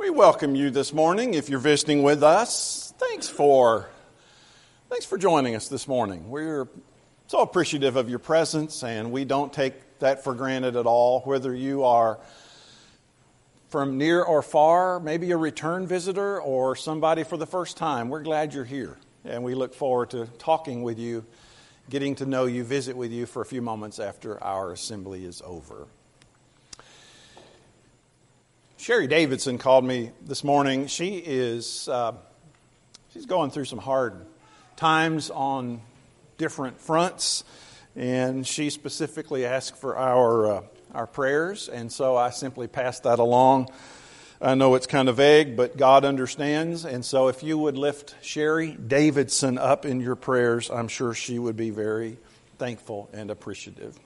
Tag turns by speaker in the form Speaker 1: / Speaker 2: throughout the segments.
Speaker 1: We welcome you this morning. If you're visiting with us, thanks for joining us this morning. We're so appreciative of your presence, and we don't take that for granted at all. Whether you are from near or far, maybe a return visitor or somebody for the first time, we're glad you're here, and we look forward to talking with you, getting to know you, visit with you for a few moments after our assembly is over. Sherry Davidson called me this morning. She's going through some hard times on different fronts, and she specifically asked for our prayers, and so I simply passed that along. I know it's kind of vague, but God understands, and so if you would lift Sherry Davidson up in your prayers, I'm sure she would be very thankful and appreciative.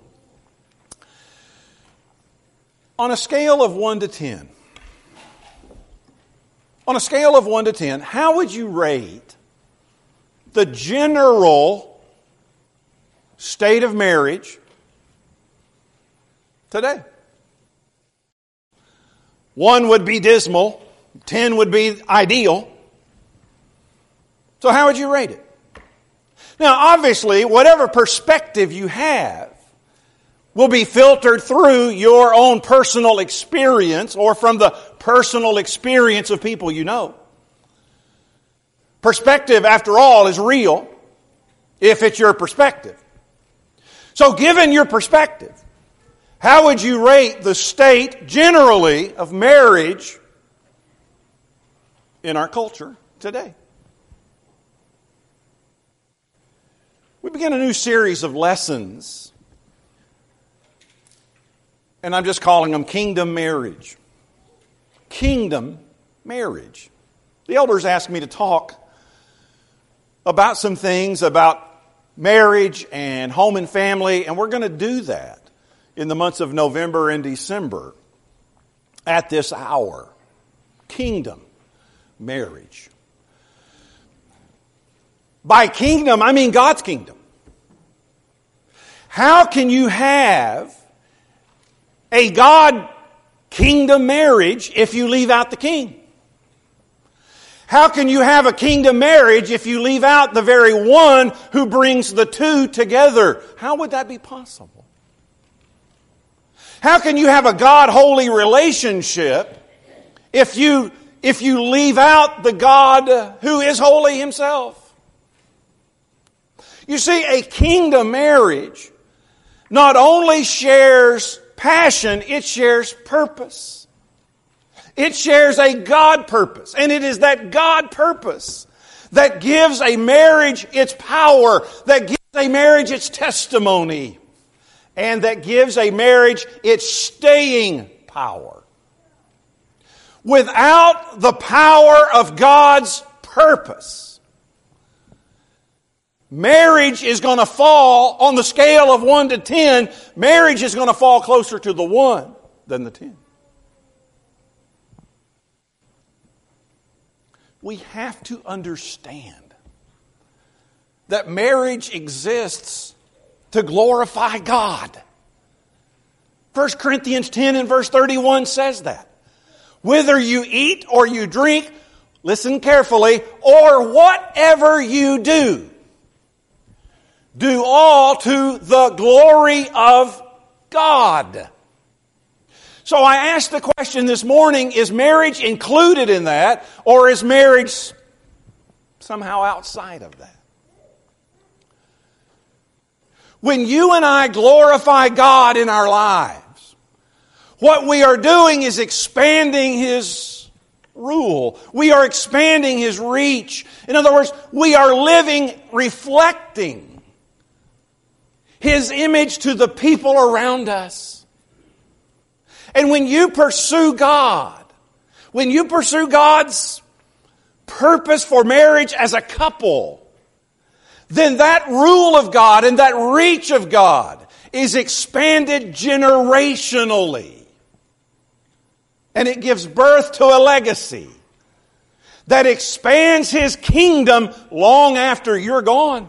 Speaker 1: On a scale of 1 to 10, how would you rate the general state of marriage today? 1 would be dismal, 10 would be ideal. So how would you rate it? Now, obviously, whatever perspective you have will be filtered through your own personal experience or from the personal experience of people you know. Perspective, after all, is real if it's your perspective. So given your perspective, how would you rate the state generally of marriage in our culture today? We begin a new series of lessons, and I'm just calling them Kingdom Marriage. Kingdom Marriage. The elders asked me to talk about some things about marriage and home and family, and we're going to do that in the months of November and December at this hour. Kingdom Marriage. By kingdom, I mean God's kingdom. How can you have a God kingdom marriage if you leave out the king? How can you have a kingdom marriage if you leave out the very one who brings the two together? How would that be possible? How can you have a God-holy relationship if you leave out the God who is holy himself? You see, a kingdom marriage not only shares passion, it shares purpose. It shares a God purpose. And it is that God purpose that gives a marriage its power, that gives a marriage its testimony, and that gives a marriage its staying power. Without the power of God's purpose, marriage is going to fall on the scale of 1 to 10. Marriage is going to fall closer to the 1 than the 10. We have to understand that marriage exists to glorify God. 1 Corinthians 10 and verse 31 says that. Whether you eat or you drink, listen carefully, or whatever you do, do all to the glory of God. So I asked the question this morning, is marriage included in that, or is marriage somehow outside of that? When you and I glorify God in our lives, what we are doing is expanding His rule. We are expanding His reach. In other words, we are living, reflecting His image to the people around us. And when you pursue God, when you pursue God's purpose for marriage as a couple, then that rule of God and that reach of God is expanded generationally. And it gives birth to a legacy that expands His kingdom long after you're gone.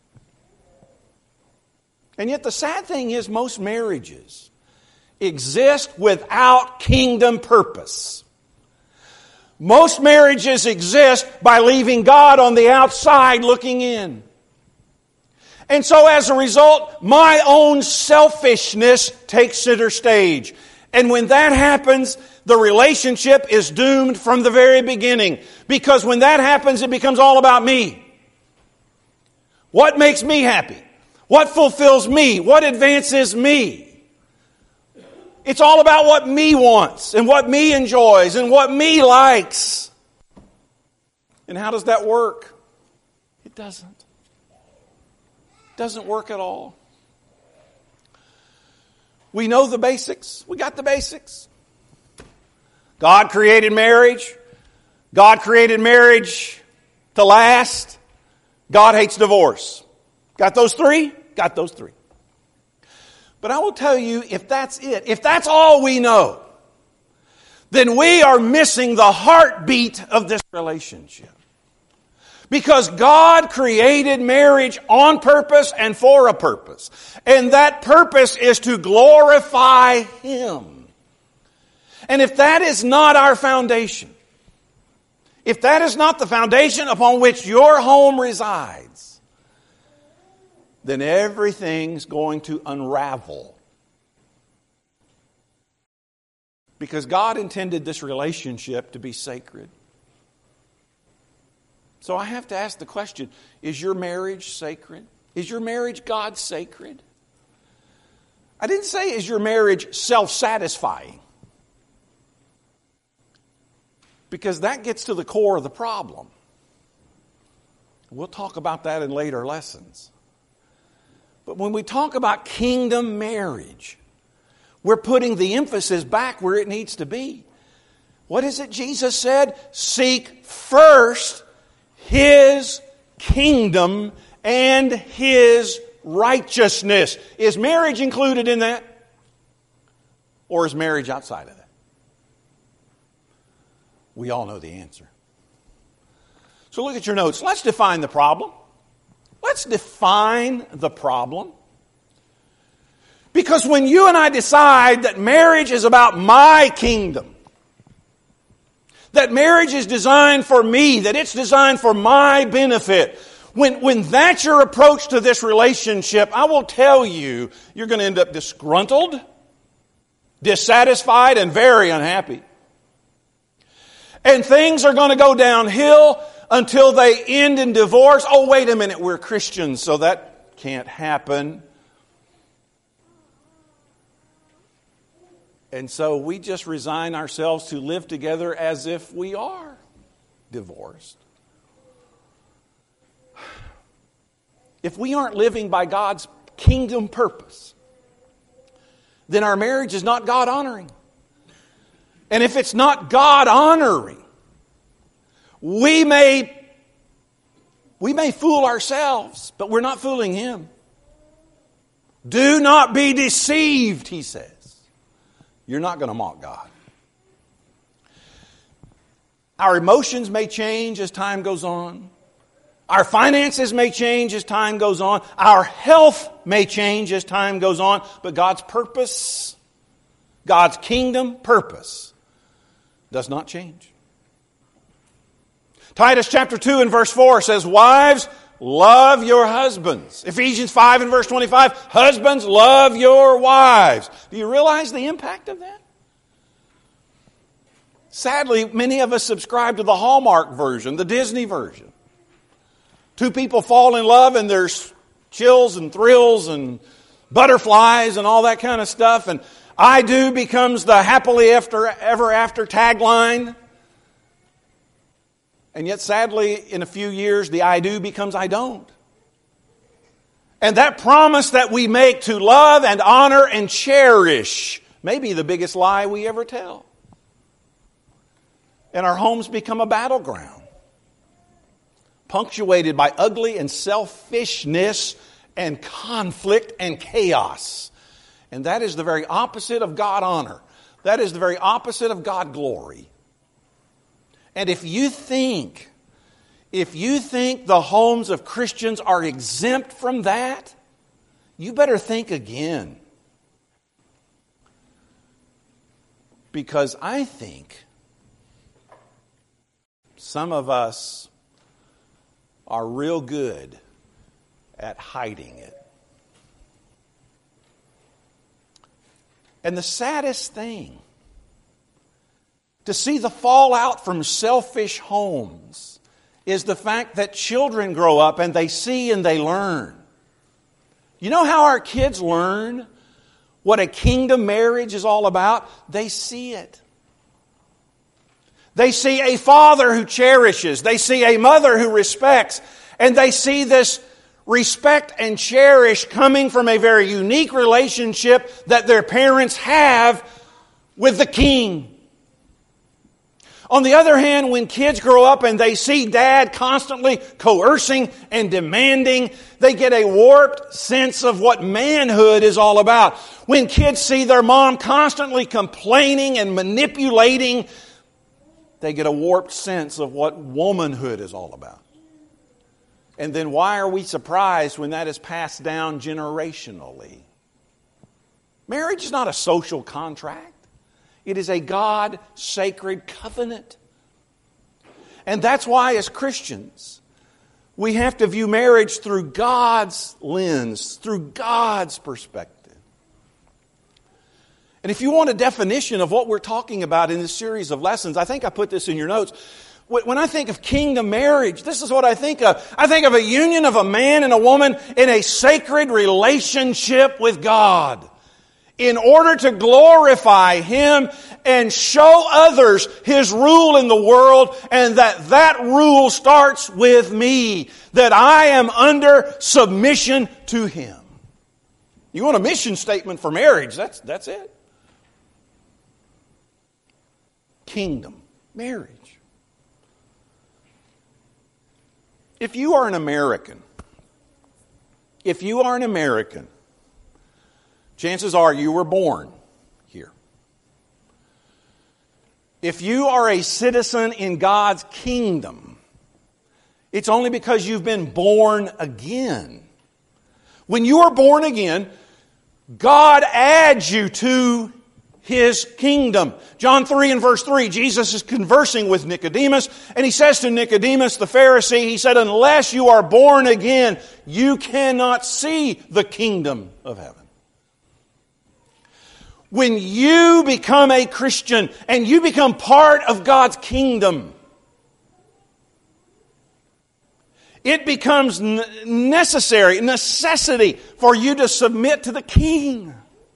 Speaker 1: And yet the sad thing is most marriages exist without kingdom purpose. Most marriages exist by leaving God on the outside looking in. And so as a result, my own selfishness takes center stage. And when that happens, the relationship is doomed from the very beginning. Because when that happens, it becomes all about me. What makes me happy? What fulfills me? What advances me? It's all about what me wants and what me enjoys and what me likes. And how does that work? It doesn't. It doesn't work at all. We know the basics. We got the basics. God created marriage. God created marriage to last. God hates divorce. Got those three? Got those three. But I will tell you, if that's it, if that's all we know, then we are missing the heartbeat of this relationship. Because God created marriage on purpose and for a purpose. And that purpose is to glorify Him. And if that is not our foundation, if that is not the foundation upon which your home resides, then everything's going to unravel. Because God intended this relationship to be sacred. So I have to ask the question, is your marriage sacred? Is your marriage God sacred? I didn't say is your marriage self-satisfying. Because that gets to the core of the problem. We'll talk about that in later lessons. But when we talk about kingdom marriage, we're putting the emphasis back where it needs to be. What is it Jesus said? Seek first His kingdom and His righteousness. Is marriage included in that? Or is marriage outside of that? We all know the answer. So look at your notes. Let's define the problem. Let's define the problem. Because when you and I decide that marriage is about my kingdom, that marriage is designed for me, that it's designed for my benefit, when that's your approach to this relationship, I will tell you, you're going to end up disgruntled, dissatisfied, and very unhappy. And things are going to go downhill until they end in divorce. Oh, wait a minute, we're Christians, so that can't happen. And so we just resign ourselves to live together as if we are divorced. If we aren't living by God's kingdom purpose, then our marriage is not God-honoring. And if it's not God-honoring, we may fool ourselves, but we're not fooling Him. Do not be deceived, He says. You're not going to mock God. Our emotions may change as time goes on. Our finances may change as time goes on. Our health may change as time goes on. But God's purpose, God's kingdom purpose, does not change. Titus chapter 2 and verse 4 says, wives, love your husbands. Ephesians 5 and verse 25, husbands, love your wives. Do you realize the impact of that? Sadly, many of us subscribe to the Hallmark version, the Disney version. Two people fall in love and there's chills and thrills and butterflies and all that kind of stuff. And I do becomes the happily ever after tagline. And yet, sadly, in a few years, the I do becomes I don't. And that promise that we make to love and honor and cherish may be the biggest lie we ever tell. And our homes become a battleground, punctuated by ugly and selfishness and conflict and chaos. And that is the very opposite of God honor. That is the very opposite of God glory. And if you think the homes of Christians are exempt from that, you better think again. Because I think some of us are real good at hiding it. And the saddest thing, to see the fallout from selfish homes, is the fact that children grow up and they see and they learn. You know how our kids learn what a kingdom marriage is all about? They see it. They see a father who cherishes. They see a mother who respects. And they see this respect and cherish coming from a very unique relationship that their parents have with the king. On the other hand, when kids grow up and they see dad constantly coercing and demanding, they get a warped sense of what manhood is all about. When kids see their mom constantly complaining and manipulating, they get a warped sense of what womanhood is all about. And then why are we surprised when that is passed down generationally? Marriage is not a social contract. It is a God-sacred covenant. And that's why as Christians, we have to view marriage through God's lens, through God's perspective. And if you want a definition of what we're talking about in this series of lessons, I think I put this in your notes. When I think of kingdom marriage, this is what I think of. I think of a union of a man and a woman in a sacred relationship with God, in order to glorify Him and show others His rule in the world, and that rule starts with me, that I am under submission to Him. You want a mission statement for marriage, that's it. Kingdom marriage. If you are an American, chances are you were born here. If you are a citizen in God's kingdom, it's only because you've been born again. When you are born again, God adds you to His kingdom. John 3 and verse 3, Jesus is conversing with Nicodemus, and He says to Nicodemus, the Pharisee, He said, unless you are born again, you cannot see the kingdom of heaven. When you become a Christian and you become part of God's kingdom, it becomes necessity for you to submit to the King.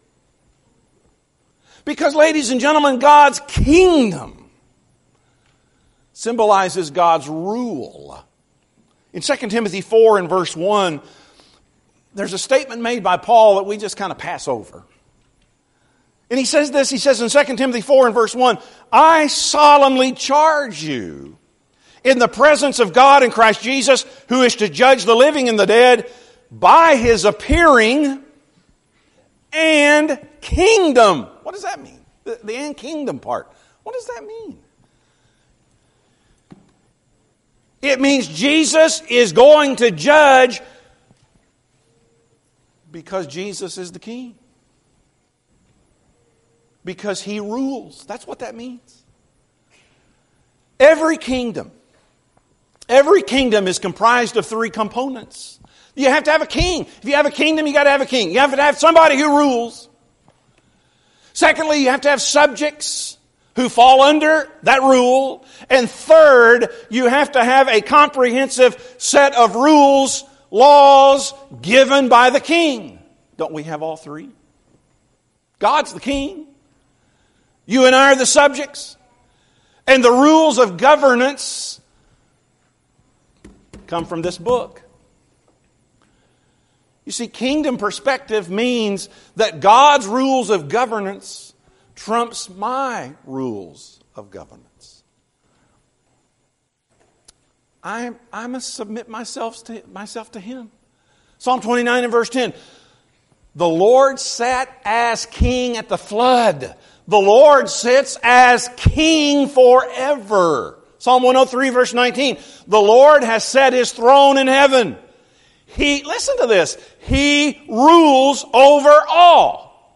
Speaker 1: Because, ladies and gentlemen, God's kingdom symbolizes God's rule. In 2 Timothy 4 and verse 1, there's a statement made by Paul that we just kind of pass over. And he says this, he says in 2 Timothy 4 and verse 1, I solemnly charge you in the presence of God and Christ Jesus, who is to judge the living and the dead, by His appearing and kingdom. What does that mean? The and kingdom part. What does that mean? It means Jesus is going to judge because Jesus is the King. Because He rules. That's what that means. Every kingdom is comprised of three components. You have to have a king. If you have a kingdom, you got to have a king. You have to have somebody who rules. Secondly, you have to have subjects who fall under that rule. And third, you have to have a comprehensive set of rules, laws given by the king. Don't we have all three? God's the king. You and I are the subjects. And the rules of governance come from this book. You see, kingdom perspective means that God's rules of governance trumps my rules of governance. I must submit myself to Him. Psalm 29 and verse 10. The Lord sat as king at the flood. The Lord sits as king forever. Psalm 103 verse 19. The Lord has set His throne in heaven. Listen to this. He rules over all.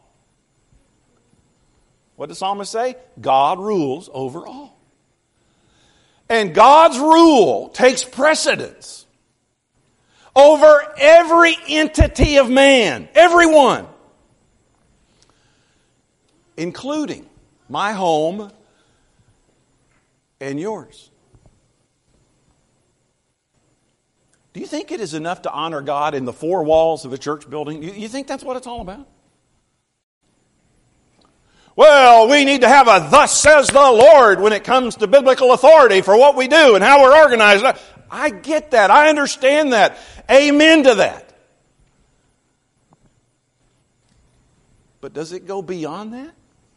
Speaker 1: What does the psalmist say? God rules over all. And God's rule takes precedence over every entity of man, everyone, including my home and yours. Do you think it is enough to honor God in the four walls of a church building? You think that's what it's all about? Well, we need to have a thus says the Lord when it comes to biblical authority for what we do and how we're organized. I get that. I understand that. Amen to that. But does it go beyond that?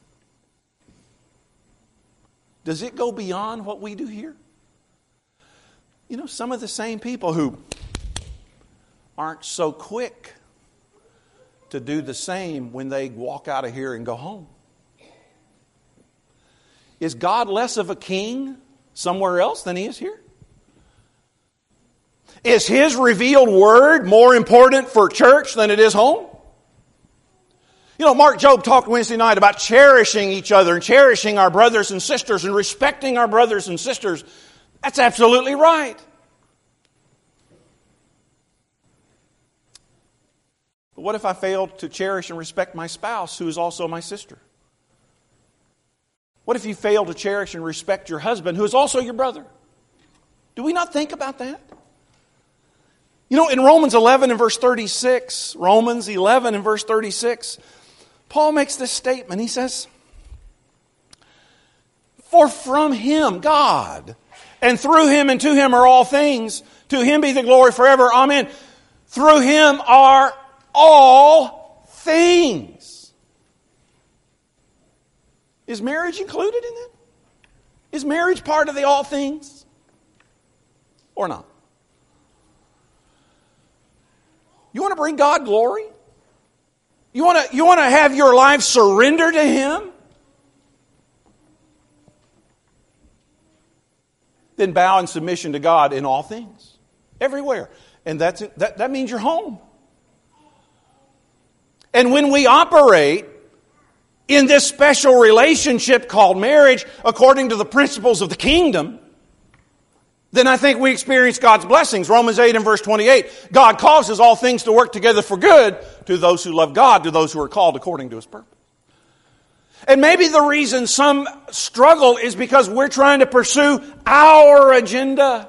Speaker 1: Does it go beyond what we do here? You know, some of the same people who aren't so quick to do the same when they walk out of here and go home. Is God less of a king somewhere else than He is here? Is His revealed word more important for church than it is home? You know, Mark Job talked Wednesday night about cherishing each other and cherishing our brothers and sisters and respecting our brothers and sisters. That's absolutely right. But what if I failed to cherish and respect my spouse, who is also my sister? What if you fail to cherish and respect your husband, who is also your brother? Do we not think about that? You know, in Romans 11 and verse 36, Romans 11 and verse 36, Paul makes this statement. He says, "For from Him, God, and through Him and to Him are all things. To Him be the glory forever. Amen. Through Him are all things." Is marriage included in that? Is marriage part of the all things? Or not? You want to bring God glory? You want to have your life surrender to Him? Then bow in submission to God in all things. Everywhere. And that means you're home. And when we operate in this special relationship called marriage, according to the principles of the kingdom, then I think we experience God's blessings. Romans 8 and verse 28, God causes all things to work together for good to those who love God, to those who are called according to His purpose. And maybe the reason some struggle is because we're trying to pursue our agenda.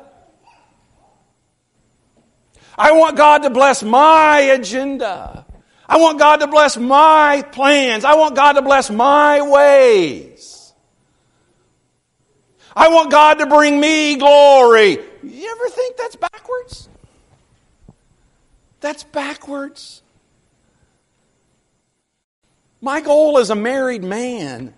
Speaker 1: I want God to bless my agenda. I want God to bless my plans. I want God to bless my ways. I want God to bring me glory. You ever think that's backwards? That's backwards. My goal as a married man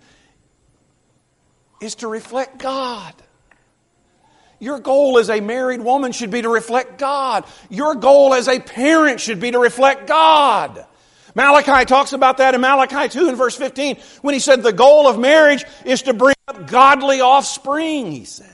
Speaker 1: is to reflect God. Your goal as a married woman should be to reflect God. Your goal as a parent should be to reflect God. Malachi talks about that in Malachi 2 and verse 15 when he said the goal of marriage is to bring up godly offspring, he says.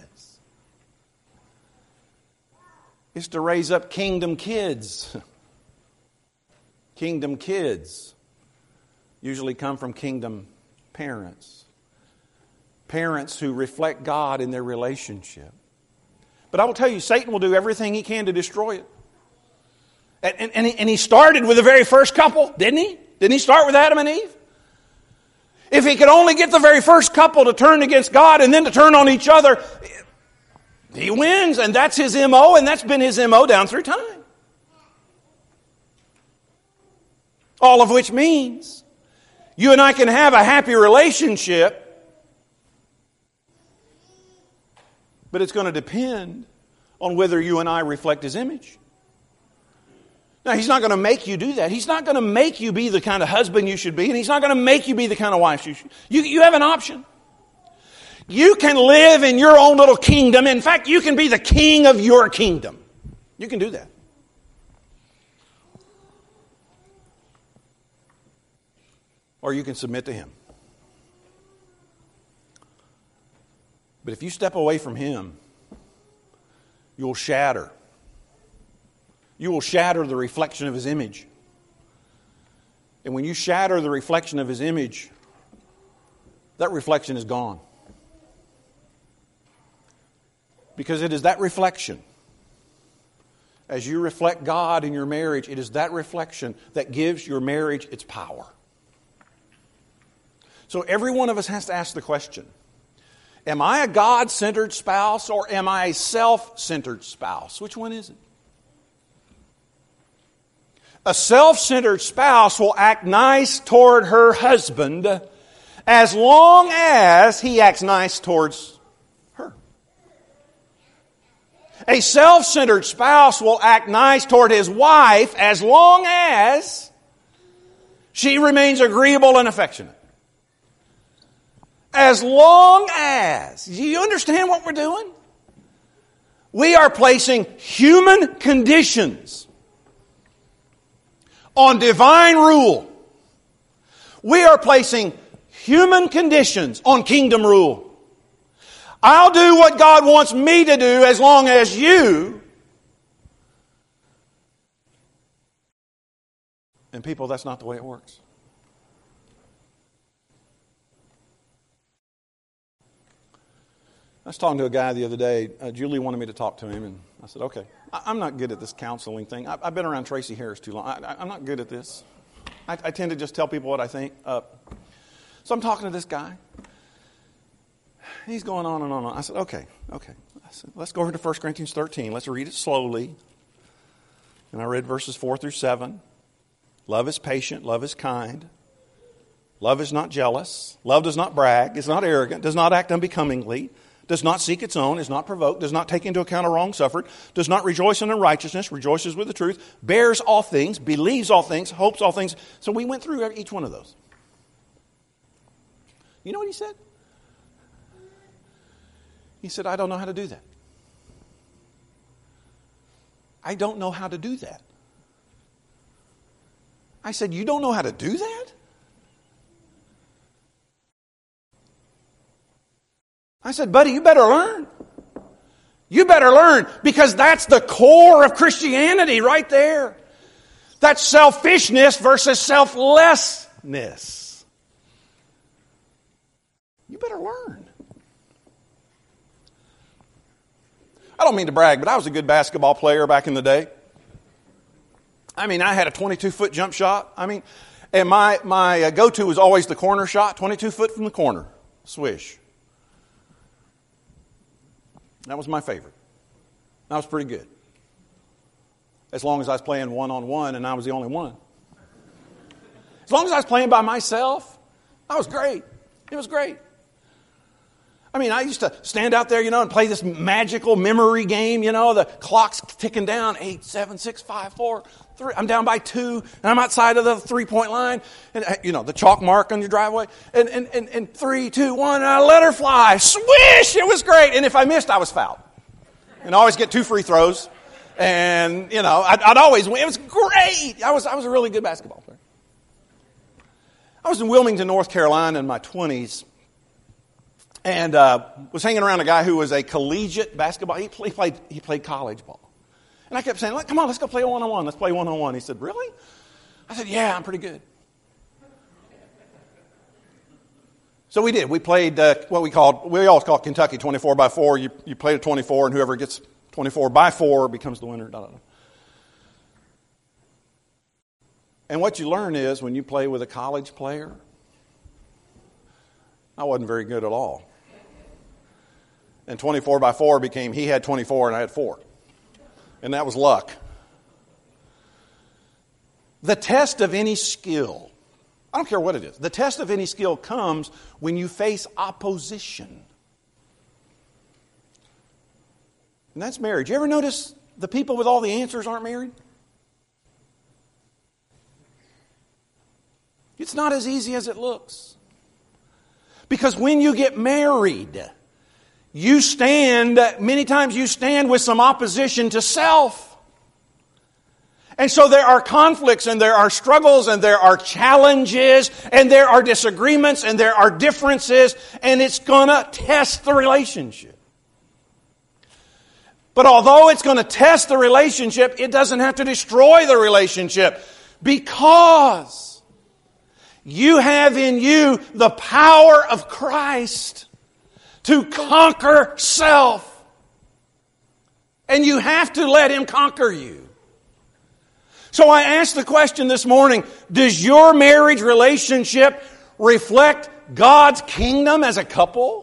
Speaker 1: Is to raise up kingdom kids. Kingdom kids usually come from kingdom parents. Parents who reflect God in their relationship. But I will tell you, Satan will do everything he can to destroy it. And he started with the very first couple, didn't he? Didn't he start with Adam and Eve? If he could only get the very first couple to turn against God and then to turn on each other, he wins. And that's his M.O., and that's been his M.O. down through time. All of which means you and I can have a happy relationship, but it's going to depend on whether you and I reflect His image. Now, He's not going to make you do that. He's not going to make you be the kind of husband you should be, and He's not going to make you be the kind of wife you should. You have an option. You can live in your own little kingdom. In fact, you can be the king of your kingdom. You can do that. Or you can submit to Him. But if you step away from Him, you'll shatter. You will shatter the reflection of His image. And when you shatter the reflection of His image, that reflection is gone. Because it is that reflection. As you reflect God in your marriage, it is that reflection that gives your marriage its power. So every one of us has to ask the question, am I a God-centered spouse or am I a self-centered spouse? Which one is it? A self-centered spouse will act nice toward her husband as long as he acts nice towards her. A self-centered spouse will act nice toward his wife as long as she remains agreeable and affectionate. As long as. Do you understand what we're doing? We are placing human conditions on divine rule. We are placing human conditions on kingdom rule. I'll do what God wants me to do as long as you. And people, that's not the way it works. I was talking to a guy the other day. Julie wanted me to talk to him, and I said, okay. I'm not good at this counseling thing. I've been around Tracy Harris too long. I'm not good at this. I tend to just tell people what I think. So I'm talking to this guy. He's going on and on and on. I said, okay. I said, let's go over to 1 Corinthians 13. Let's read it slowly. And I read verses 4 through 7. Love is patient. Love is kind. Love is not jealous. Love does not brag. Is not arrogant. Does not act unbecomingly. Does not seek its own, is not provoked, does not take into account a wrong suffered, does not rejoice in unrighteousness, rejoices with the truth, bears all things, believes all things, hopes all things. So we went through each one of those. You know what he said? He said, I don't know how to do that. I don't know how to do that. I said, you don't know how to do that? I said, buddy, you better learn. You better learn, because that's the core of Christianity right there. That's selfishness versus selflessness. You better learn. I don't mean to brag, but I was a good basketball player back in the day. I mean, I had a 22-foot jump shot. And my go-to was always the corner shot, 22 foot from the corner. Swish. That was my favorite. That was pretty good. As long as I was playing one-on-one and I was the only one. As long as I was playing by myself, I was great. It was great. I used to stand out there, and play this magical memory game, the clock's ticking down, 8, 7, 6, 5, 4, 3. I'm down by 2, and I'm outside of the 3-point line, and, the chalk mark on your driveway, and 3, 2, 1, and I let her fly. Swish! It was great. And if I missed, I was fouled. And I always get 2 free throws, and, I'd always win. It was great. I was a really good basketball player. I was in Wilmington, North Carolina in my 20s. And was hanging around a guy who was a collegiate basketball. He played college ball. And I kept saying, come on, let's go play one-on-one. Let's play one-on-one. He said, really? I said, yeah, I'm pretty good. So we did. We played we always call Kentucky 24-by-4. You play to 24, and whoever gets 24-by-4 becomes the winner. And what you learn is when you play with a college player, I wasn't very good at all. And 24-by-4 became he had 24 and I had 4. And that was luck. The test of any skill, I don't care what it is, the test of any skill comes when you face opposition. And that's marriage. You ever notice the people with all the answers aren't married? It's not as easy as it looks. Because when you get married, many times you stand with some opposition to self. And so there are conflicts and there are struggles and there are challenges and there are disagreements and there are differences, and it's going to test the relationship. But although it's going to test the relationship, it doesn't have to destroy the relationship, because you have in you the power of Christ to conquer self. And you have to let Him conquer you. So I asked the question this morning, does your marriage relationship reflect God's kingdom as a couple?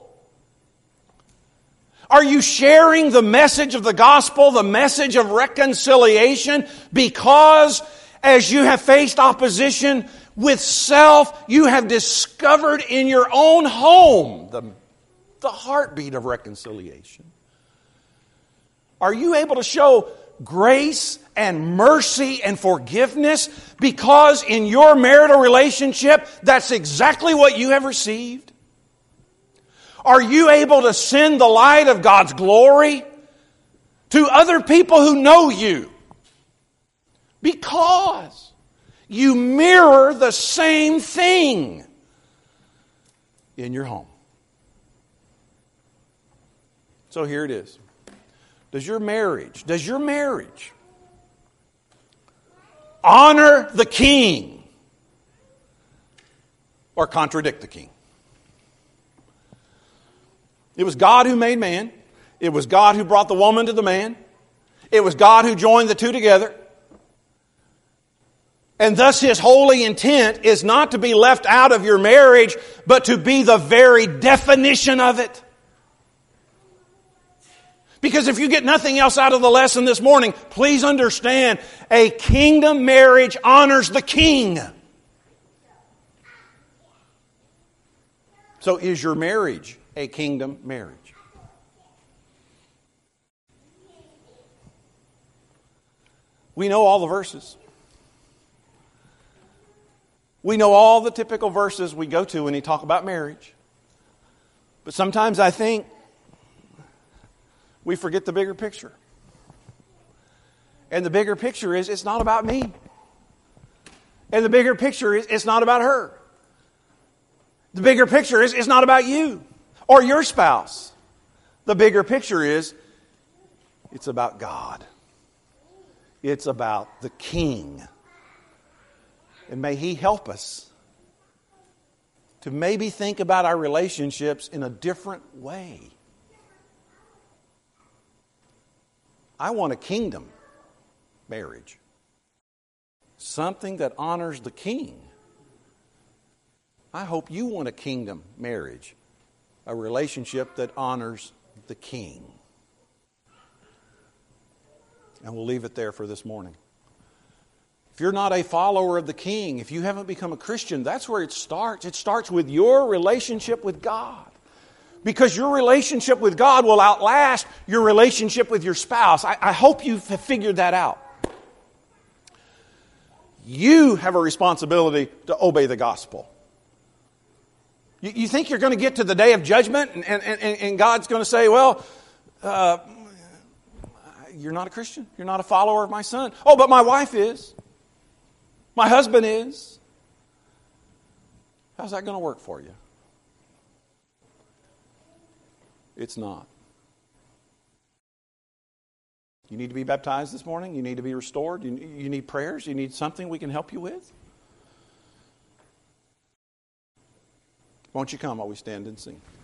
Speaker 1: Are you sharing the message of the gospel, the message of reconciliation, because as you have faced opposition with self, you have discovered in your own home the heartbeat of reconciliation? Are you able to show grace and mercy and forgiveness because in your marital relationship, that's exactly what you have received? Are you able to send the light of God's glory to other people who know you? Because you mirror the same thing in your home. So here it is. Does your marriage honor the king or contradict the king? It was God who made man. It was God who brought the woman to the man. It was God who joined the two together. And thus His holy intent is not to be left out of your marriage, but to be the very definition of it. Because if you get nothing else out of the lesson this morning, please understand, a kingdom marriage honors the king. So is your marriage a kingdom marriage? We know all the verses. We know all the typical verses we go to when we talk about marriage. But sometimes I think we forget the bigger picture. And the bigger picture is it's not about me. And the bigger picture is it's not about her. The bigger picture is it's not about you or your spouse. The bigger picture is it's about God. It's about the King. And may He help us to maybe think about our relationships in a different way. I want a kingdom marriage. Something that honors the King. I hope you want a kingdom marriage. A relationship that honors the King. And we'll leave it there for this morning. If you're not a follower of the King, if you haven't become a Christian, that's where it starts. It starts with your relationship with God. Because your relationship with God will outlast your relationship with your spouse. I hope you've figured that out. You have a responsibility to obey the gospel. You think you're going to get to the day of judgment and God's going to say, well, you're not a Christian. You're not a follower of my Son. Oh, but my wife is. My husband is. How's that going to work for you? It's not. You need to be baptized this morning. You need to be restored. You need prayers. You need something we can help you with. Won't you come while we stand and sing?